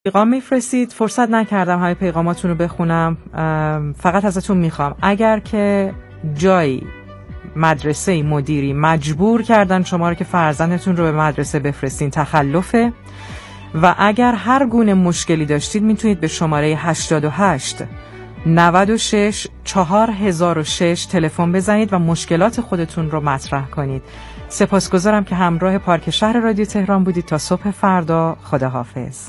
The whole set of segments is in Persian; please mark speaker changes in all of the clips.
Speaker 1: پیغام میفرستید، فرصت نکردم های پیغاماتون رو بخونم. فقط ازتون میخوام اگر که جایی مدرسه مدیری مجبور کردن شما رو که فرزندتون رو به مدرسه بفرستین تخلفه، و اگر هر گونه مشکلی داشتید میتونید به شماره 88 96 4006 تلفن بزنید و مشکلات خودتون رو مطرح کنید. سپاسگزارم که همراه پارک شهر رادیو تهران بودید. تا صبح فردا، خداحافظ.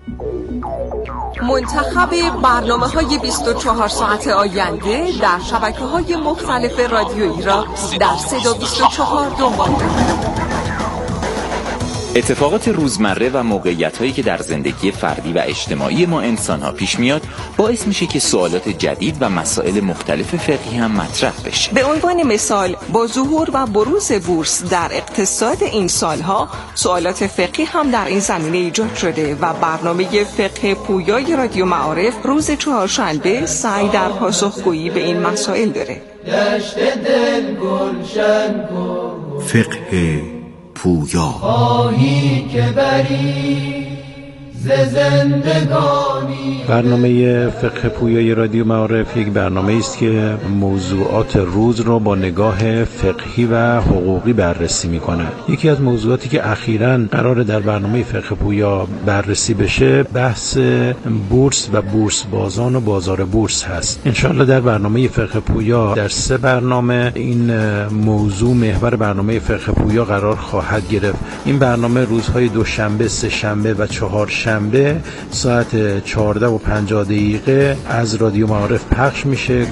Speaker 2: منتخب برنامه‌های 24 ساعت آینده در شبکه‌های مختلف رادیویی را در صدا 24 دنبال کنید.
Speaker 3: اتفاقات روزمره و موقعیت‌هایی که در زندگی فردی و اجتماعی ما انسان‌ها پیش میاد باعث میشه که سوالات جدید و مسائل مختلف فقهی هم مطرح بشه.
Speaker 2: به عنوان مثال با ظهور و بروز بورس در اقتصاد این سالها، سوالات فقهی هم در این زمینه ایجاد شده و برنامه فقه پویای رادیو معارف روز چهارشنبه سعی در پاسخگویی به این مسائل داره.
Speaker 4: فقه پویا
Speaker 5: خواهی که بری ز زندگانی.
Speaker 6: برنامه فقه پویای رادیو معارف یک برنامه است که موضوعات روز را با نگاه فقهی و حقوقی بررسی می‌کند. یکی از موضوعاتی که اخیراً قراره در برنامه فقه پویا بررسی بشه بحث بورس و بورس بازان و بازار بورس هست. انشاءالله در برنامه فقه پویا در 3 برنامه این موضوع محور برنامه فقه پویا قرار خواهد گرفت. این برنامه روزهای دوشنبه، سه‌شنبه و چهارشنبه ساعت 14:50 از رادیو معارف پخش میشه.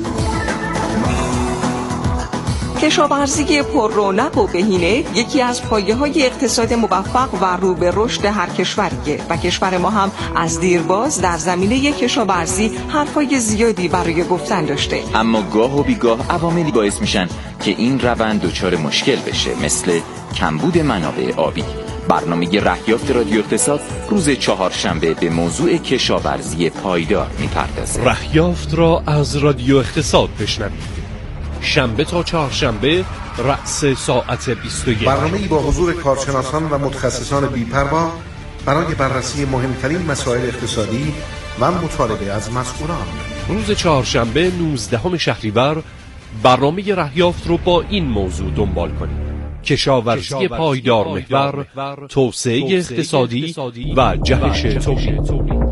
Speaker 2: کشاورزی پر رونق و بهینه یکی از پایه‌های اقتصاد موفق و رو به رشد هر کشوریه و کشور ما هم از دیرباز در زمینه کشاورزی حرفای زیادی برای گفتن داشته.
Speaker 3: اما گاه و بیگاه عواملی باعث میشن که این روند دچار مشکل بشه، مثل کمبود منابع آبی. برنامه رهیافت رادیو اقتصاد روز چهارشنبه به موضوع کشاورزی پایدار میپردازه.
Speaker 7: رهیافت را از رادیو اقتصاد بشنوید. شنبه تا چهارشنبه رأس ساعت 21.
Speaker 8: برنامه‌ای با حضور کارشناسان و متخصصان بی‌پروا برای بررسی مهمترین مسائل اقتصادی و مطالبه از مسئولان.
Speaker 7: روز چهارشنبه 19 شهریور برنامه رهیافت رو با این موضوع دنبال کنید: کشاورزی پایدار محور، توسعه اقتصادی و جهش تولید.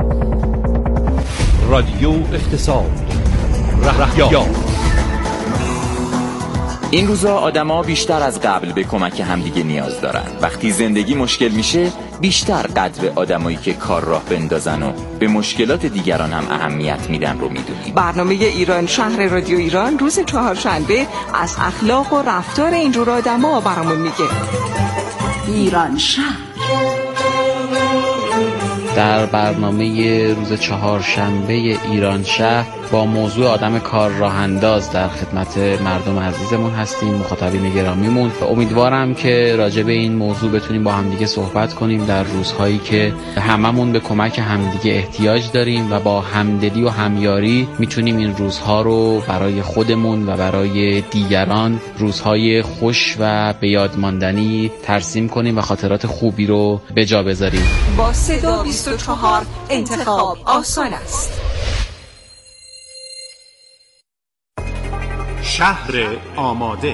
Speaker 7: رادیو اقتصاد، رهیافت.
Speaker 3: این روزا آدما بیشتر از قبل به کمک همدیگه نیاز دارن. وقتی زندگی مشکل میشه بیشتر قدر آدمایی که کار راه بندازن و به مشکلات دیگران هم اهمیت میدن رو میدونیم.
Speaker 2: برنامه ایران شهر رادیو ایران روز چهارشنبه از اخلاق و رفتار اینجور آدما برامون میگه. ایران شهر.
Speaker 9: در برنامه روز چهارشنبه ایران شهر با موضوع آدم کار راه انداز در خدمت مردم عزیزمون هستیم، مخاطبین گرامیمون. امیدوارم که راجع به این موضوع بتونیم با همدیگه صحبت کنیم در روزهایی که هممون به کمک همدیگه احتیاج داریم و با همدلی و همیاری میتونیم این روزها رو برای خودمون و برای دیگران روزهای خوش و به یاد ماندنی ترسیم کنیم و خاطرات خوبی رو به جا بذاریم.
Speaker 2: با صدا 24 انتخاب آسان است.
Speaker 10: شهر آماده.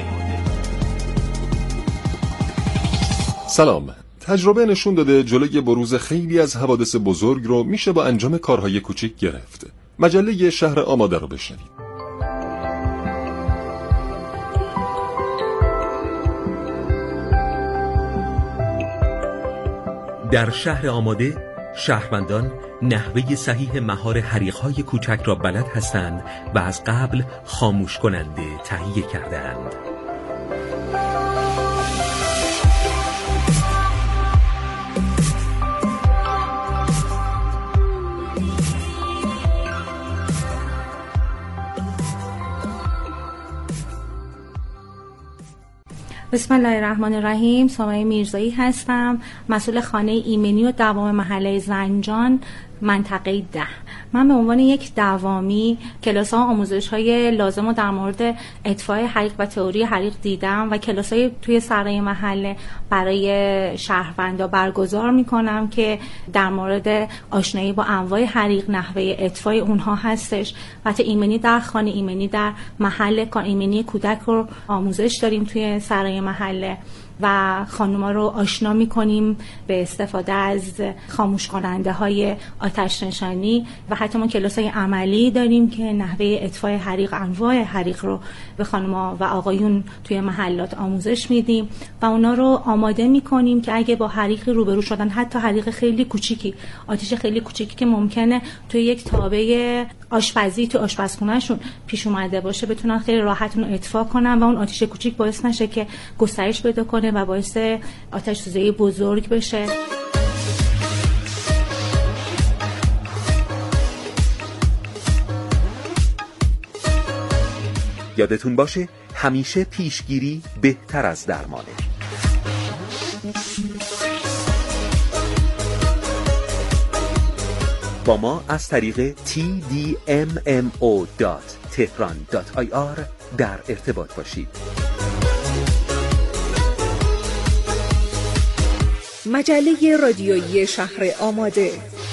Speaker 11: سلام. تجربه نشون داده جلوی بروز خیلی از حوادث بزرگ رو میشه با انجام کارهای کوچیک گرفت. مجله شهر آماده رو بشنوید.
Speaker 12: در شهر آماده شهروندان نحوه صحیح مهار حریق‌های کوچک را بلد هستند و از قبل خاموش کننده تهیه کردند.
Speaker 13: بسم الله الرحمن الرحیم. سامایه میرزایی هستم، مسئول خانه ایمنی و دوام محله زنجان
Speaker 4: منطقه 10. من به عنوان یک دوامی کلاس‌ها آموزش‌های لازم رو در مورد اطفاء حریق و تئوری حریق دیدم و کلاس‌های توی سرای محله برای شهروندان برگزار می‌کنم که در مورد آشنایی با انواع حریق، نحوه اطفاء اونها هستش. البته ایمنی در خانه، ایمنی در محله، ایمنی کودک رو آموزش داریم توی سرای محله و خانوما رو آشنا می‌کنیم به استفاده از خاموش کننده های آتش نشانی و حتی ما کلاس‌های عملی داریم که نحوه اطفاء حریق، انواع حریق رو به خانوما و آقایون توی محلات آموزش میدیم و اونا رو آماده می‌کنیم که اگه با حریق روبرو شدن، حتی حریق خیلی کوچیکی، آتش خیلی کوچیکی که ممکنه توی یک تابه آشپزی تو آشپزخونه‌شون پیش اومده باشه، بتونن خیلی راحت اون اطفاء کنن و اون آتش کوچیک باعث نشه که گسترش پیدا کنه و باعث آتش سوزی بزرگ بشه.
Speaker 12: یادتون باشه همیشه پیشگیری بهتر از درمانه. با ما از طریق tdmmo.tehran.ir در ارتباط باشید.
Speaker 2: مجله رادیویی شهر آماده.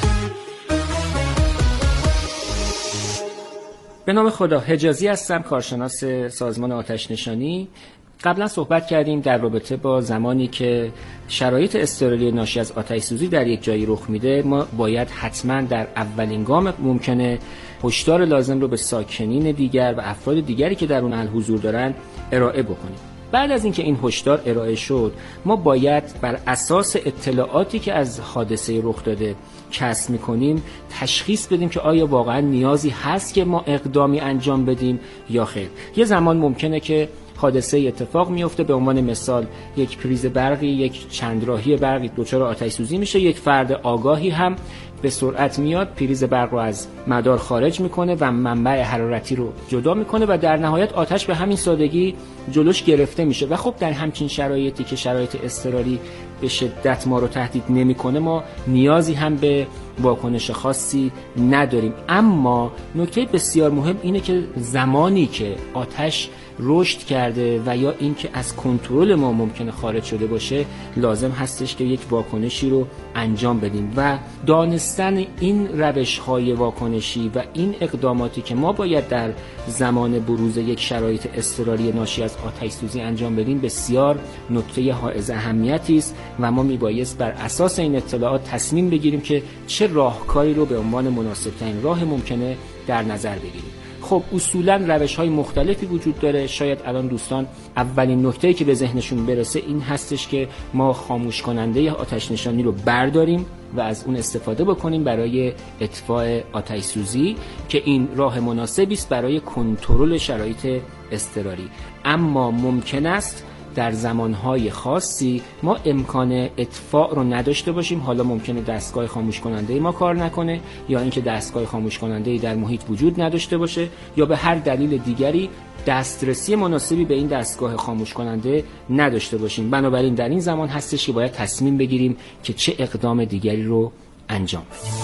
Speaker 13: به نام خدا، حجازی هستم، کارشناس سازمان آتش نشانی. قبلا صحبت کردیم در رابطه با زمانی که شرایط اضطراری ناشی از آتش سوزی در یک جایی رخ میده، ما باید حتما در اولین گام ممکنه هشدار لازم رو به ساکنین دیگر و افراد دیگری که در اون محل حضور دارن ارائه بکنیم. بعد از اینکه این هشدار ارائه شد، ما باید بر اساس اطلاعاتی که از حادثه رخ داده کسب می‌کنیم تشخیص بدیم که آیا واقعا نیازی هست که ما اقدامی انجام بدیم یا خیر. یه زمان ممکنه که حادثه اتفاق میفته، به عنوان مثال یک پریز برقی، یک چندراهی برقی دچار آتش سوزی میشه، یک فرد آگاهی هم به سرعت میاد پریز برق رو از مدار خارج میکنه و منبع حرارتی رو جدا میکنه و در نهایت آتش به همین سادگی جلوش گرفته میشه. و خب در همچین شرایطی که شرایط اضطراری به شدت ما رو تهدید نمیکنه، ما نیازی هم به واکنش خاصی نداریم. اما نکته بسیار مهم اینه که زمانی که آتش رشد کرده و یا اینکه از کنترل ما ممکنه خارج شده باشه، لازم هستش که یک واکنشی رو انجام بدیم و دانستن این روش‌های واکنشی و این اقداماتی که ما باید در زمان بروز یک شرایط اضطراری ناشی از آتش سوزی انجام بدیم بسیار نکته حائز اهمیتی است و ما میبایست بر اساس این اطلاعات تصمیم بگیریم که چه راهکاری رو به عنوان مناسب‌ترین راه ممکنه در نظر بگیریم. خب اصولاً روش‌های مختلفی وجود داره. شاید الان دوستان اولین نکته‌ای که به ذهنشون برسه این هستش که ما خاموش کننده آتش نشانی رو برداریم و از اون استفاده بکنیم برای اطفاء آتش سوزی که این راه مناسبی است برای کنترل شرایط اضطراری. اما ممکن است در زمانهای خاصی ما امکان اطفاء رو نداشته باشیم. حالا ممکنه دستگاه خاموش کننده ما کار نکنه یا اینکه دستگاه خاموش کننده در محیط وجود نداشته باشه یا به هر دلیل دیگری دسترسی مناسبی به این دستگاه خاموش کننده نداشته باشیم. بنابراین در این زمان هستش که باید تصمیم بگیریم که چه اقدام دیگری رو انجام بدیم.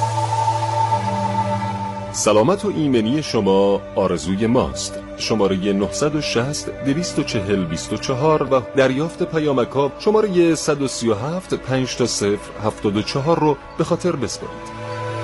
Speaker 11: سلامت و ایمنی شما آرزوی ماست. شماره 960 240 24 و دریافت پیامک‌ها شماره 137 5 74 رو به خاطر بسپارید.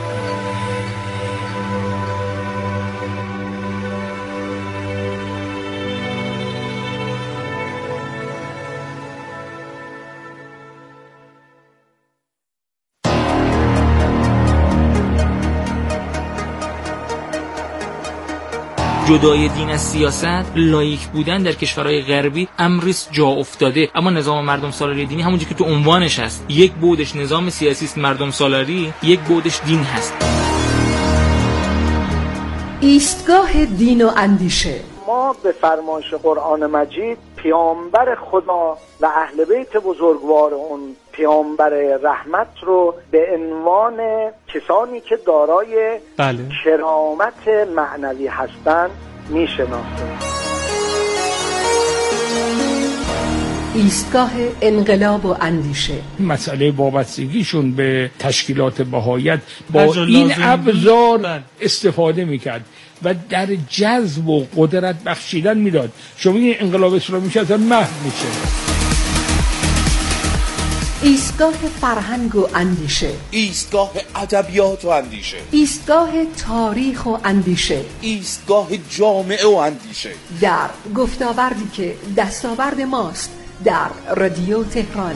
Speaker 14: جدای دین از سیاست، لایک بودن در کشورهای غربی امری جا افتاده. اما نظام مردم سالاری دینی همونجوری که تو عنوانش هست، یک بودش نظام سیاسی است مردم سالاری، یک بودش دین هست.
Speaker 2: ایستگاه دین و اندیشه.
Speaker 15: ما به فرمایش قرآن مجید پیامبر خدا و اهل بیت بزرگوار اون پیامبر رحمت رو به عنوان کسانی که دارای کرامت معنوی هستند میشناسیم.
Speaker 16: ایستگاه انقلاب و اندیشه.
Speaker 17: مسئله وابستگیشون به تشکیلات بهاییت با این ابزار استفاده میکرد و در جذب و قدرت بخشیدن میداد. شما این انقلاب اسلامی میشه اصلا محو میشه.
Speaker 16: ایستگاه فرهنگ و اندیشه،
Speaker 18: ایستگاه ادبیات و اندیشه،
Speaker 16: ایستگاه تاریخ و اندیشه،
Speaker 18: ایستگاه جامعه و اندیشه،
Speaker 16: در گفتاوردی که دستاورد ماست در رادیو تهران.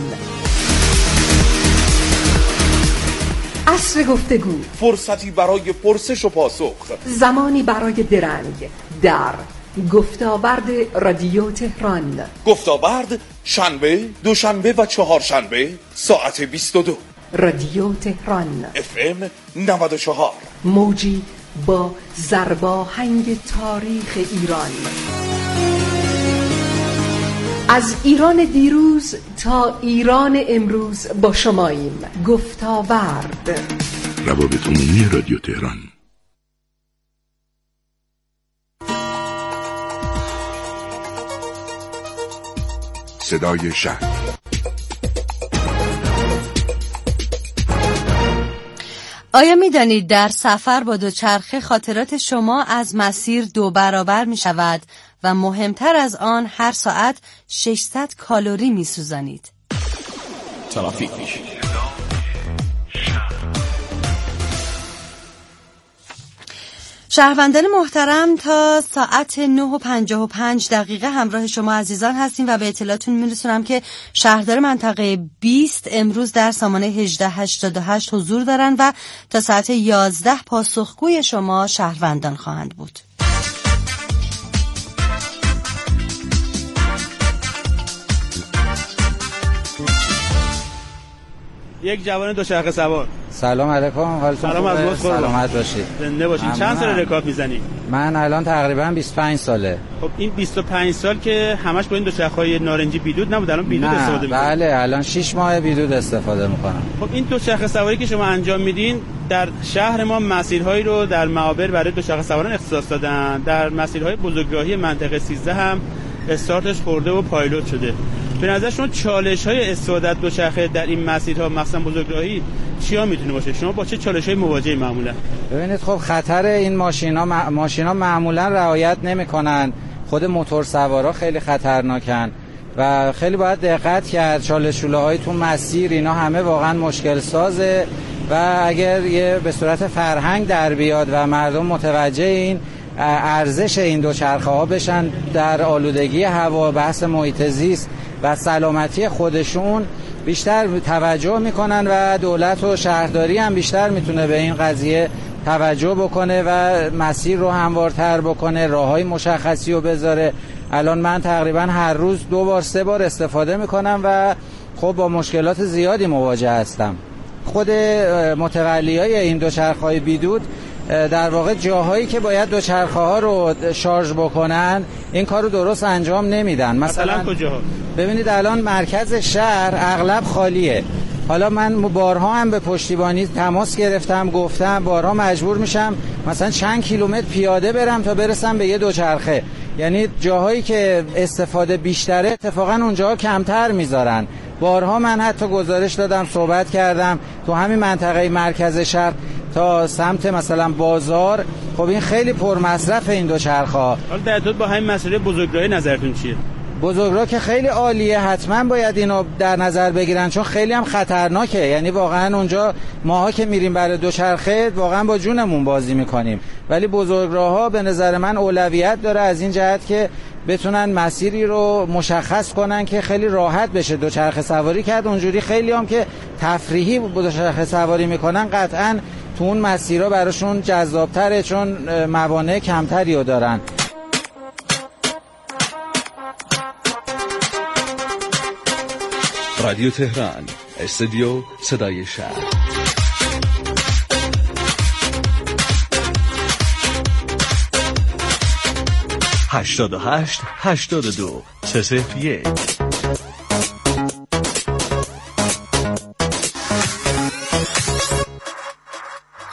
Speaker 16: عصر گفتگو،
Speaker 18: فرصتی برای پرسش و پاسخ،
Speaker 16: زمانی برای درنگ در گفتاورد رادیو تهران.
Speaker 18: گفتاورد شنبه، دوشنبه و چهارشنبه ساعت 22.
Speaker 16: رادیو تهران
Speaker 18: FM 94،
Speaker 16: موجی با ضرباهنگ تاریخ ایران. از ایران دیروز تا ایران امروز با شماییم. گفتاورد،
Speaker 19: روابط عمومی رادیو تهران. صدای شهر.
Speaker 20: آیا می دانید در سفر با دوچرخه خاطرات شما از مسیر 2 برابر می شود و مهمتر از آن هر ساعت 600 کالری می سوزانید؟
Speaker 19: ترافیک.
Speaker 20: شهروندان محترم، تا ساعت 9:55 همراه شما عزیزان هستیم و به اطلاعتون میرسونم که شهردار منطقه 20 امروز در سامانه 1888 حضور دارن و تا ساعت 11 پاسخگوی شما شهروندان خواهند بود.
Speaker 21: یک جوان دوچرخه سوار.
Speaker 22: سلام علیکم، حالتون خوبه؟ سلامت باشید.
Speaker 21: زنده باشید. چند سال رکاب میزنید؟
Speaker 22: من الان تقریبا 25 ساله.
Speaker 21: خب این 25 سال که همش با این دوچرخه‌های نارنجی بیدود نبود، الان بیدود استفاده می‌کنید؟
Speaker 22: بله، الان 6 ماه بیدود استفاده می‌کنم.
Speaker 21: خب این دوچرخه سواری که شما انجام میدین در شهر ما مسیرهایی رو در معابر برای دوچرخه سواران اختصاص دادن. در مسیرهای بزرگراهی منطقه 13 هم استارتش خورده و پایلوت شده. به نظر شما چالش‌های استفاده از دوچرخه در این مسیرها مثلا بزرگراهی چیا میتونه باشه؟ شما با چه چالش‌های مواجهی معمولا؟
Speaker 22: ببینید، خب خطر این ماشینا معمولا رعایت نمی‌کنن. خود موتور سوارا خیلی خطرناکن و خیلی باید دقت کرد. چالش‌های تو مسیر اینا همه واقعا مشکل سازه و اگر یه به صورت فرهنگ در بیاد و مردم متوجه این ارزش این دوچرخه‌ها بشن در آلودگی هوا، بحث محیط زیست و سلامتی خودشون بیشتر توجه میکنن و دولت و شهرداری هم بیشتر میتونه به این قضیه توجه بکنه و مسیر رو هموارتر بکنه، راههای مشخصی رو بذاره. الان من تقریبا هر روز 2 بار 3 بار استفاده میکنم و خب با مشکلات زیادی مواجه هستم. خود متولیای این دوچرخه‌های بیدود در واقع جاهایی که باید دوچرخه‌ها رو شارژ بکنن این کار رو درست انجام نمیدن.
Speaker 21: مثلا کجاها؟
Speaker 22: ببینید الان مرکز شهر اغلب خالیه. حالا من بارها هم به پشتیبانی تماس گرفتم، گفتم بارها مجبور میشم مثلا چند کیلومتر پیاده برم تا برسم به یه دوچرخه. یعنی جاهایی که استفاده بیشتره اتفاقا اونجاها کمتر میذارن. بارها من حتی گزارش دادم، صحبت کردم تو همین منطقه مرکز شهر تا سمت مثلا بازار. خب این خیلی پرمصرف این دوچرخه‌ها.
Speaker 21: حالا در ارتباط با همین مسئله بزرگراهی نظرتون چیه؟
Speaker 22: بزرگراه که خیلی عالیه، حتما باید اینو در نظر بگیرن چون خیلی هم خطرناکه. یعنی واقعا اونجا ماها که میریم برای دوچرخه واقعا با جونمون بازی میکنیم، ولی بزرگراه‌ها به نظر من اولویت داره از این جهت که بتونن مسیری رو مشخص کنن که خیلی راحت بشه دوچرخه سواری کرد. اونجوری خیلی هم که تفریحی دوچرخه سواری میکنن قطعاً تو اون مسیرها براشون جذابتره چون موانع کمتری رو دارن.
Speaker 19: رادیو تهران، استودیو صدای شهر. 88 82 301.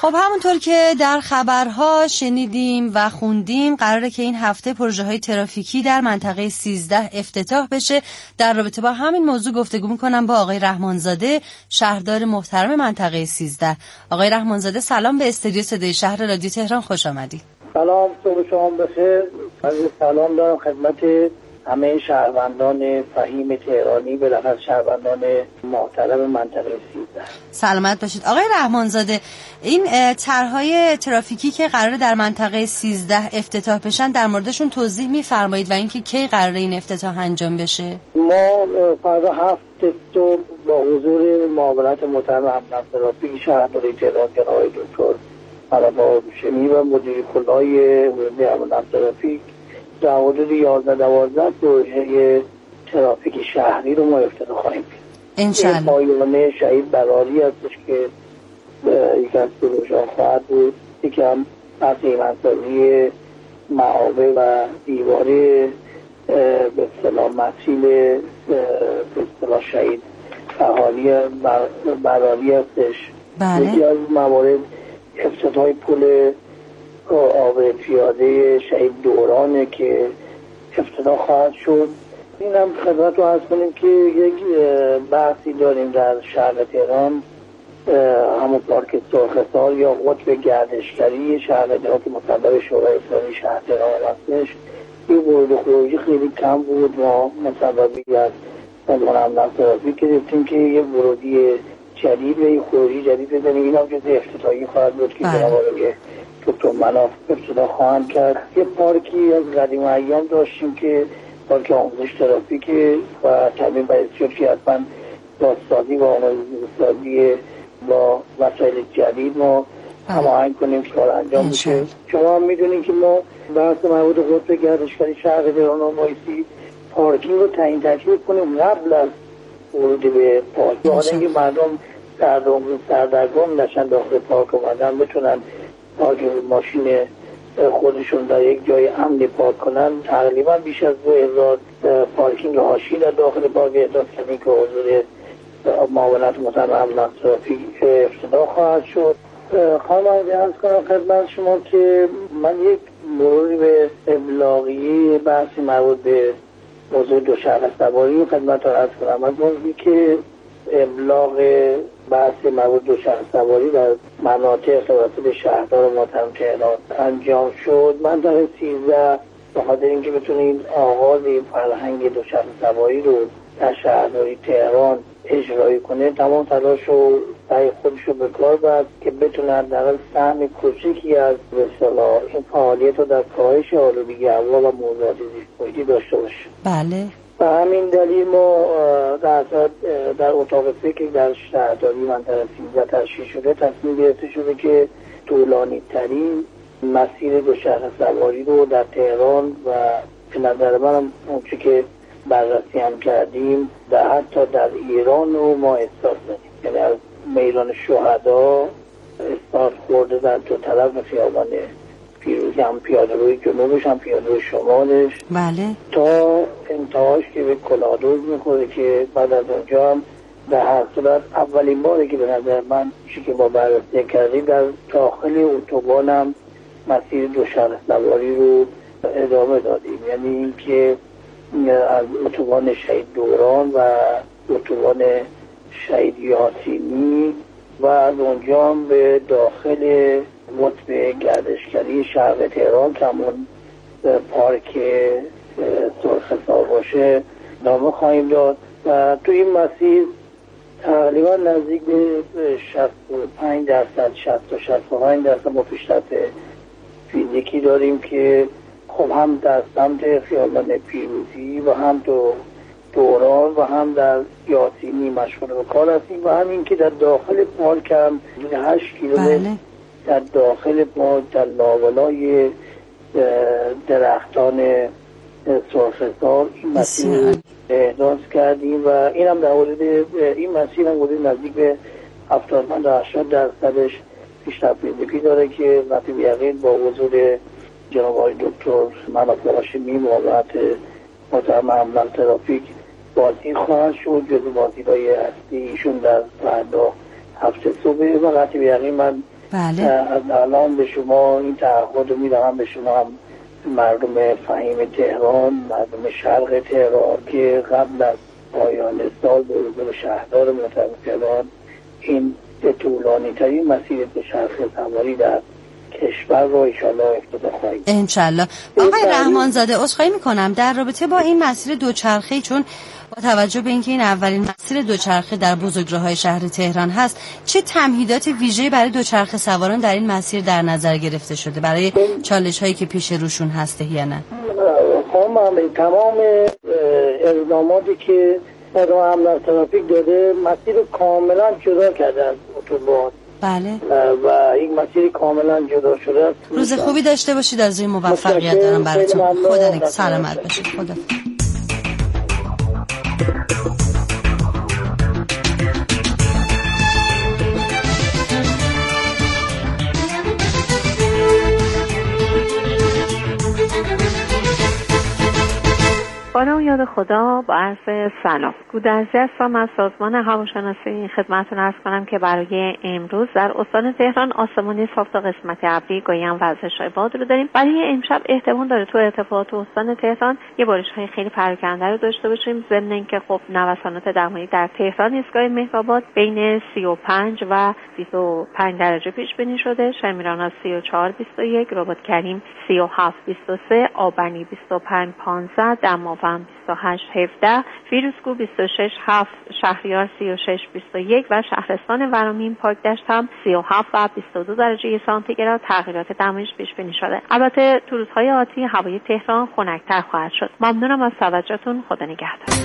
Speaker 20: خب همونطور که در خبرها شنیدیم و خوندیم قراره که این هفته پروژه های ترافیکی در منطقه 13 افتتاح بشه. در رابطه با همین موضوع گفتگو میکنم با آقای رحمانزاده، شهردار محترم منطقه 13. آقای رحمانزاده سلام به استودیو صدای شهر رادیو تهران، خوش آمدید.
Speaker 1: سلام، صبح شما بخیر. سلام دارم خدمت همه شهروندان فهیم تهرانی، بالاخره شهروندان محترم منطقه 13.
Speaker 20: سلامت باشید. آقای رحمانزاده، این طرح‌های ترافیکی که قراره در منطقه 13 افتتاح بشن در موردشون توضیح می‌فرمایید و اینکه کی قراره این افتتاح انجام بشه؟
Speaker 1: ما فردا 7 صبح با حضور معاونت محترم امنیت ترافیک شهرداری تهران آقای دکتر عرفات شمی و مدیر کلای حوزه امنیت ترافیک در حدود 11-12 پروژه ترافیک شهری رو ما افتتاح خواهیم کرد.
Speaker 20: انشالله.
Speaker 1: پایانه شهید براری هستش که یک از پروژه خواهد بود. یکی هم از ایمنسازی معابر و دیواره به اصطلاح مسیل به اصطلاح شهید براری هستش.
Speaker 20: بله.
Speaker 1: یکی از موارد افتتاح پل آبر پیاده شهید دورانه که افتتاح خواهد شد. این هم خدمت رو عرض کنیم که یک بحثی داریم در شهر تهران، همون پارک سرخسار یا قطب گردشگری شهر تهران که مصدق شورای اسلامی شهر تهران هستش. این ورود خروجی خیلی کم بود. ما مصدقی از سازمان امنیت ترافیک گرفتیم که یه ورودی جدید و یه خروجی جدید بزنیم. این هم جز افتتاحی خواهد بود که جناب آقای دکتر مناف افتتاح خواهند کرد. یه پارکی از قدیم ایام داشتیم که پارک آموزش ترافیک و تامین باعث شد که حتما بازسازی و آموزش‌سازی با وسایل جدید ما هماهنگ کنیم که کار انجام بشه. شما هم میدونید که ما بحث مربوط به قطب گردشگری شهر تهران و بایستی پارکینگ رو تعیین تکلیف کنیم قبل از ورود به پارک. حالا اینکه مردم سردرگم نشن داخل پارک اومدن بتونن پارک ماشین خودشون در یک جای امنی پارک کنن. تقریبا بیش از 2000 پارکینگ حاشیه در داخل پارک احداث کردیم که حضور معاونت محترم امنیت ترافیک افتتاح خواهد شد. خواهم عرض کنم خدمت شما که من یک مروری به ابلاغیه بحثی مربوط به موضوع دوچرخه سواری خدمت رو عرض کنم. از موضوعی که ابلاغ بحث مربوط به دوچرخه سواری در مناطق توسط شهردار محترم تهران انجام شد، من در 13 به خاطر اینکه بتونیم آغاز این فرهنگ دوچرخه سواری رو در شهرداری تهران اجرایی کنه، تمام تلاش و سعی خودش رو به کار برد که بتونن در سهم کوچکی از به اصطلاح این فعالیت رو در کاهش آلودگی هوا و موضوعات زیست‌محیطی داشته باشه.
Speaker 20: بله.
Speaker 1: به همین دلیل ما در اتاق فکر در شهرداری منطقه 13 تشکیل شده، تصمیم گرفته شده که طولانی ترین مسیر دوچرخه سواری رو در تهران و به نظر من اونچه که بررسی هم کردیم حتی در ایران رو ما استارت دادیم. یعنی از میدان شهدا استارت خورده در دو طرف خیابان پیروزی، هم پیاده روی جنوبش هم پیاده روی شمالش.
Speaker 20: بله.
Speaker 1: تا انتهاش که به کلادوز میخوره که بعد از اونجا هم در هر صورت اولین باره که به نظر من چیزی که ما بررسی کردیم در داخل اتوبان هم مسیر دوچرخه سواری رو ادامه دادیم. یعنی اینکه از اتوبان شهید دوران و اتوبان شهید یاسینی و از اونجا هم به داخل قطب گردشگری شهر تهران که همون پارک سرخسار باشه ادامه خواهیم داد و تو این مسیر تقریبا نزدیک به 65% ما پیشرفت فیزیکی داریم که خب هم در سمت خیابان پیروزی و هم تو دوران و هم در یاسینی مشغول به کار هستیم و همین که در داخل پارک هم 8 کیلومتر در داخل پارک در لاولای درختان سرخسار این مسیر احداث کردیم و این هم در حدود این مسیر هم حدود نزدیک به 70-80% پیشرفت فیزیکی داره که وقتی به یقین با حضور جناب آقای دکتر مناف هاشمی معاونت محترم امنیت ترافیک بازی خواهد شد. جزو بازی‌های اصلی ایشون در فردا 7 صبح و وقتی به یقین من
Speaker 20: بله.
Speaker 1: از الان به شما این تعهد رو میدم، به شما هم مردم فهیم تهران، مردم شرق تهران که قبل از پایان سال به حضور شهردار محترم تهران این طولانی ترین مسیر دوچرخه سواری در کشور رو انشالله افتتاح خواهیم.
Speaker 20: انشالله. آقای رحمانزاده عذرخواهی میکنم در رابطه با این مسیر دوچرخه، چون با توجه به اینکه این اولین مسیر دوچرخه در بزرگراه‌های شهر تهران هست، چه تمهیدات ویژه‌ای برای دوچرخه سواران در این مسیر در نظر گرفته شده برای چالش‌هایی که پیش روشون هسته یا نه؟
Speaker 1: تمام اقداماتی که اداره امنیت ترافیک داده مسیر کاملا جدا کرده از اتوبان.
Speaker 20: بله.
Speaker 1: و این مسیر کاملا جدا شده است.
Speaker 20: روز خوبی داشته باشید، از این موفقیت دارم براتون. خدا نگهدار، سلامت باشید. خدا.
Speaker 5: با نام یاد خدا، با عرض سلام. گودرزی هستم از سازمان هواشناسی. خدمتتون عرض کنم که برای امروز در استان تهران آسمانی صاف تا قسمت ابری، گاهی هم وزش‌های باد رو داریم. برای امشب احتمال داره تو ارتفاعات استان تهران یه بارش‌های خیلی پراکنده رو داشته باشیم، ضمن اینکه خب نوسانات دمایی در تهران ایستگاه مهرآباد بین 35 و 25 درجه پیش بینی شده، شمیران 34-21، رباط‌کریم 37-23، آبنی 25-15، دماوند 28-17، فیروزکوه 26-7، شهریار 36-21 و شهرستان ورامین پاکدشت هم 37 و 22 درجه سانتیگراد تغییرات دمایش پیش بینی شده. البته تو روزهای آتی هوای تهران خنک‌تر خواهد شد. ممنونم از توجهتون. خدا نگهدار.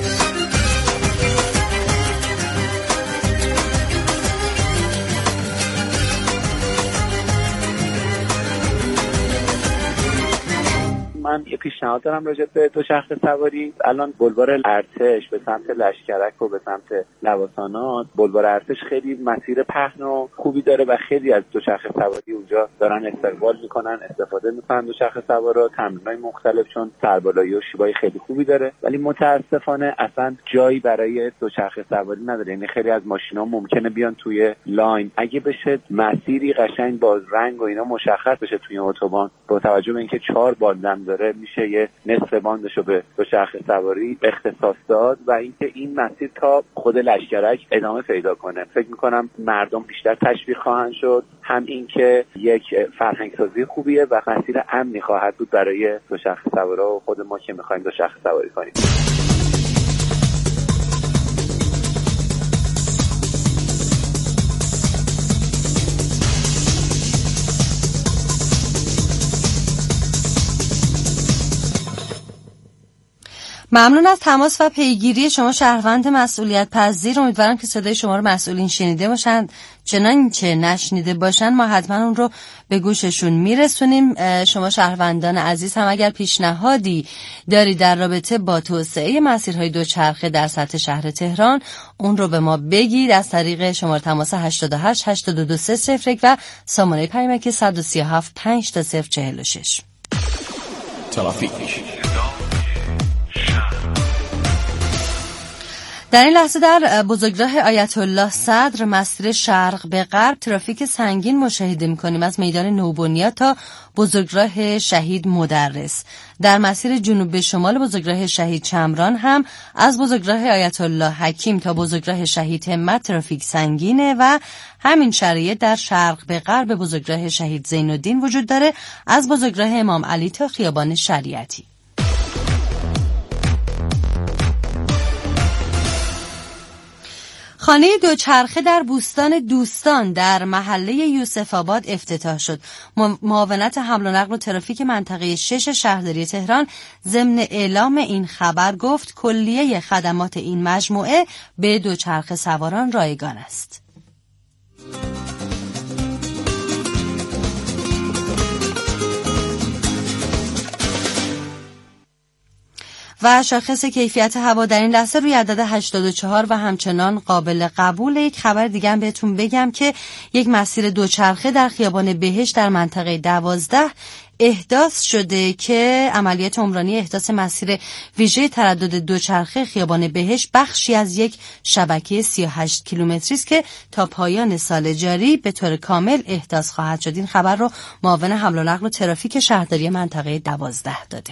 Speaker 6: من یه پیشنهاد دارم راجع به دوچرخه سواری. الان بلوار ارتش به سمت لشکرک و به سمت لواسانات، بلوار ارتش خیلی مسیر پهن و خوبی داره و خیلی از دوچرخه سواری اونجا دارن استقبال میکنن، استفاده میکنن دوچرخه سوارا، تمرینای مختلف، چون سربالایی و شیبای خیلی خوبی داره، ولی متاسفانه اصلا جایی برای دوچرخه سواری نداره. یعنی خیلی از ماشینا ممکنه بیان توی لاین، اگه بشه مسیری قشنگ با رنگ و اینا مشخص بشه توی اتوبان، با توجه به اینکه 4 بالدم داره میشه یه نصف باندشو به دوچرخه سواری اختصاص داد و اینکه این مسیر تا خود لشکرک ادامه پیدا کنه. فکر میکنم مردم بیشتر تشویق خواهند شد، هم اینکه یک فرهنگ سازی خوبیه و مسیر امنی خواهد بود برای دوچرخه سوارا و خود ما که میخوایم دوچرخه سواری کنیم.
Speaker 20: ممنون از تماس و پیگیری شما شهروند مسئولیت پذیر. امیدوارم که صدای شما رو مسئولین شنیده باشند، چنانچه نشنیده باشند ما حتما اون رو به گوششون میرسونیم. شما شهروندان عزیز هم اگر پیشنهادی داری در رابطه با توسعه مسیرهای دوچرخه در سطح شهر تهران، اون رو به ما بگید از طریق شماره تماس 88 82 301 و سامانه پیامک 137 5 تا 046.
Speaker 19: ترافیک.
Speaker 20: در این لحظه در بزرگراه آیت الله صدر مسیر شرق به غرب ترافیک سنگین مشاهده می‌کنیم از میدان نوبنیاد تا بزرگراه شهید مدرس. در مسیر جنوب به شمال بزرگراه شهید چمران هم از بزرگراه آیت الله حکیم تا بزرگراه شهید همت ترافیک سنگینه و همین شرایط در شرق به غرب بزرگراه شهید زین‌الدین وجود داره از بزرگراه امام علی تا خیابان شریعتی. خانه دوچرخه در بوستان دوستان در محله یوسف آباد افتتاح شد. معاونت حمل و نقل و ترافیک منطقه 6 شهرداری تهران ضمن اعلام این خبر گفت کلیه خدمات این مجموعه به دوچرخه سواران رایگان است. و شاخص کیفیت هوا در این لحظه روی عدد 84 و همچنان قابل قبول. یک خبر دیگه هم بهتون بگم که یک مسیر دوچرخه در خیابان بهشت در منطقه 12 احداث شده که عملیات عمرانی احداث مسیر ویژه تردد دوچرخه خیابان بهشت بخشی از یک شبکه 38 کیلومتری است که تا پایان سال جاری به طور کامل احداث خواهد شد. این خبر رو معاون حمل و نقل و ترافیک شهرداری منطقه 12 داده.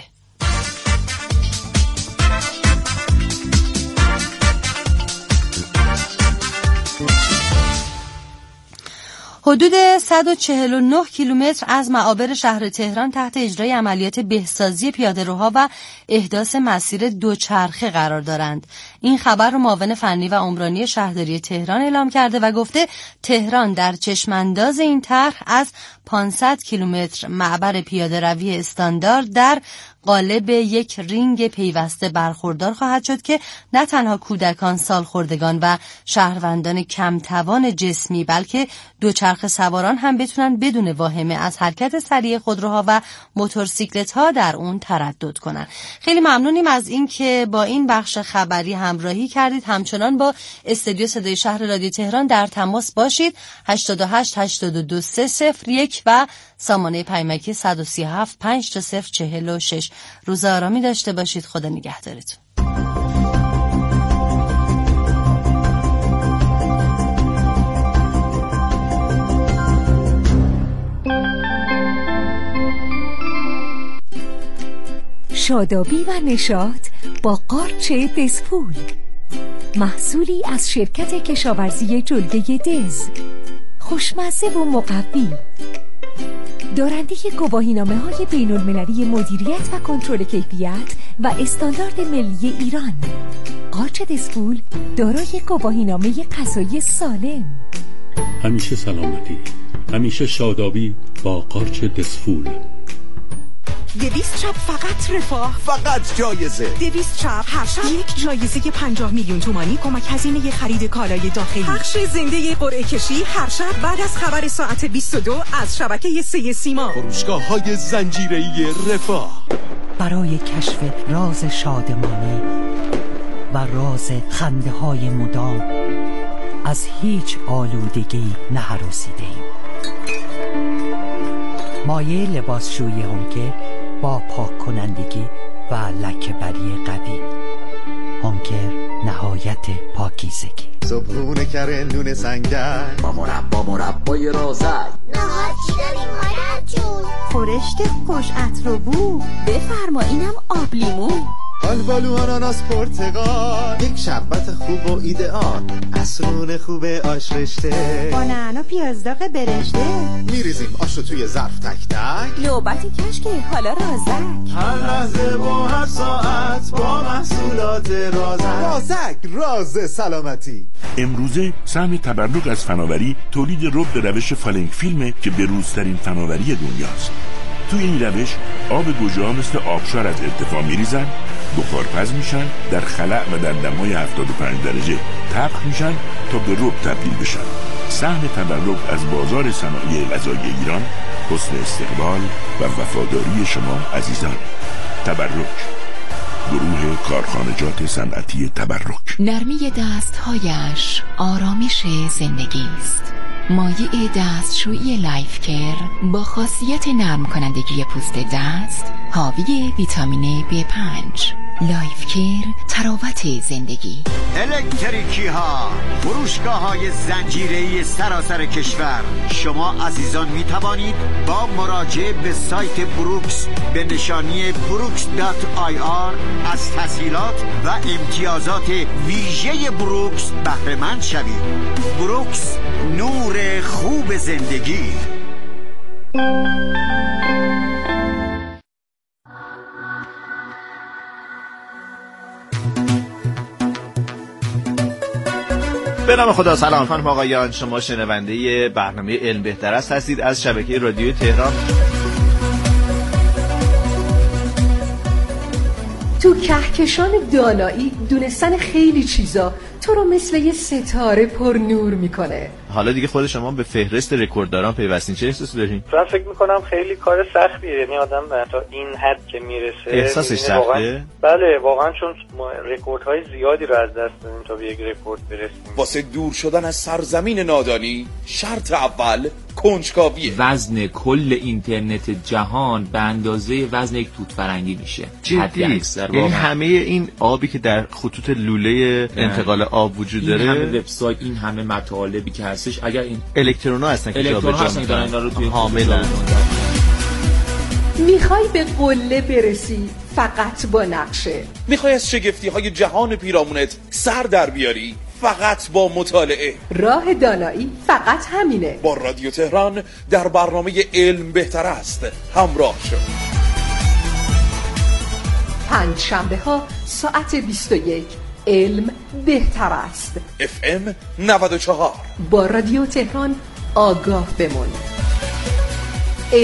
Speaker 20: حدود 149 کیلومتر از معابر شهر تهران تحت اجرای عملیات بهسازی پیاده‌روها و احداث مسیر دوچرخه قرار دارند. این خبر رو معاون فنی و عمرانی شهرداری تهران اعلام کرده و گفته تهران در چشمانداز این طرح از 500 کیلومتر معبر پیاده‌روی استاندارد در قالب یک رینگ پیوسته برخوردار خواهد شد که نه تنها کودکان، سالخوردگان و شهروندان کمتوان جسمی بلکه دوچرخه سواران هم بتونن بدون واهمه از حرکت سریع خودروها و موتورسیکلت‌ها در اون تردد کنن. خیلی ممنونیم از این که با این بخش خبری همراهی کردید. همچنان با استودیو صدای شهر رادیو تهران در تماس باشید. 88 82 301 و سامانه پیامکی 137 54046. روز آرامی داشته باشید. خدا نگهدارتون.
Speaker 16: شادابی و نشاط با قارچ دزپول، محصولی از شرکت کشاورزی جلگه دز، خوشمزه و مقوی، دارنده گواهینامه‌های بین‌المللی مدیریت و کنترل کیفیت و استاندارد ملی ایران. قارچ دزپول دارای گواهینامه غذایی سالم.
Speaker 7: همیشه سلامتی، همیشه شادابی با قارچ دزپول.
Speaker 2: 200 شب فقط رفاه،
Speaker 18: فقط جایزه.
Speaker 2: 200 شب هر شب یک جایزه 50 میلیون تومانی کمک هزینه خرید کالای داخلی. پخش زنده قرعه کشی هر شب بعد از خبر ساعت 22 از شبکه 3 سیما.
Speaker 18: فروشگاه‌های زنجیره‌ای رفاه
Speaker 8: برای کشف راز شادمانی و راز خنده‌های مدام از هیچ آلودگی نهراسیده‌ایم. مایع لباسشویی هونکه با پاک کنندگی و لکه‌بری قوی. هونکر نهایت پاکیزگی.
Speaker 23: صبحونه کره نون سنگک
Speaker 24: با مربای رازک.
Speaker 25: نهار چی داریم مادر جون؟
Speaker 26: خورشت خوش عطر و بو.
Speaker 25: بفرما اینم آب لیمو.
Speaker 23: آلبالو آناناس پرتقال، یک شربت خوب و ایدئال، عصرون خوب آش رشته
Speaker 26: با نعنا پیازداغ برشته.
Speaker 23: میریزیم آش رو توی ظرف تک تک.
Speaker 25: نوبتی کشکی حالا رازک.
Speaker 23: هر لحظه و هر ساعت با محصولات رازک. رازک راز سلامتی.
Speaker 27: امروزه سهم تبرک از فناوری تولید رب به روش فالنگ فیلمه که بروزترین فناوری دنیاست. تو این روش آب گوجه‌ها مثل آبشار از ارتفاع میریزن، بخارپز میشن، در خلأ و در دمای 75 درجه طبخ میشن تا به رب تبدیل بشن. سهم تبرک از بازار صنایع غذایی ایران حسن استقبال و وفاداری شما عزیزان. تبرک، گروه کارخانجات صنعتی تبرک.
Speaker 28: نرمی دستهایش آرامش زندگی است. مایع دستشویی لایف کر با خاصیت نرم کنندگی پوست دست، حاوی ویتامین B5. لایف کر، تراوت زندگی.
Speaker 29: الکتریکی ها، فروشگاه های زنجیره‌ای سراسر کشور. شما عزیزان می توانید با مراجعه به سایت بروکس به نشانی brooks.ir از تسهیلات و امتیازات ویژه بروکس بهره مند شوید. بروکس، نور خوب زندگی.
Speaker 30: به نام خدا. سلام خانم آقایان، شما شنونده برنامه علم بهتر است هستید از شبکه رادیو تهران.
Speaker 16: تو کهکشان دانایی دونستن خیلی چیزا تو رو مثل یه ستاره پر نور میکنه.
Speaker 30: حالا دیگه خود شما به فهرست رکوردداران پیوستین، چه احساسی دارین؟
Speaker 3: من فکر میکنم خیلی کار سختیه، یعنی آدم تا این حد که میرسه
Speaker 30: احساسش سخته.
Speaker 3: بله واقعا، چون رکوردهای زیادی رو از دست دادیم تا به یک رکورد برسیم.
Speaker 18: واسه دور شدن از سرزمین نادانی شرط اول کنجکاویه.
Speaker 4: وزن کل اینترنت جهان به اندازه وزن یک توت فرنگی میشه.
Speaker 30: جدی؟ یعنی همه این آبی که در خطوط لوله انتقال آب وجود داره،
Speaker 4: این همه وبسایت، این همه مطالبی که هستش، اگر این
Speaker 30: الکترونا هستن که جابجا میکنن
Speaker 4: اینا رو توی
Speaker 30: حاملن.
Speaker 16: میخوای به قله برسی فقط با نقشه؟
Speaker 18: میخوای از شگفتی های جهان پیرامونت سر در بیاری فقط با مطالعه؟
Speaker 16: راه دانایی فقط همینه.
Speaker 18: با رادیو تهران در برنامه علم بهتر است همراه شو.
Speaker 16: پنجشنبه ها ساعت 21 علم بهتر است.
Speaker 18: FM 94
Speaker 16: با رادیو تهران آگاه بمون.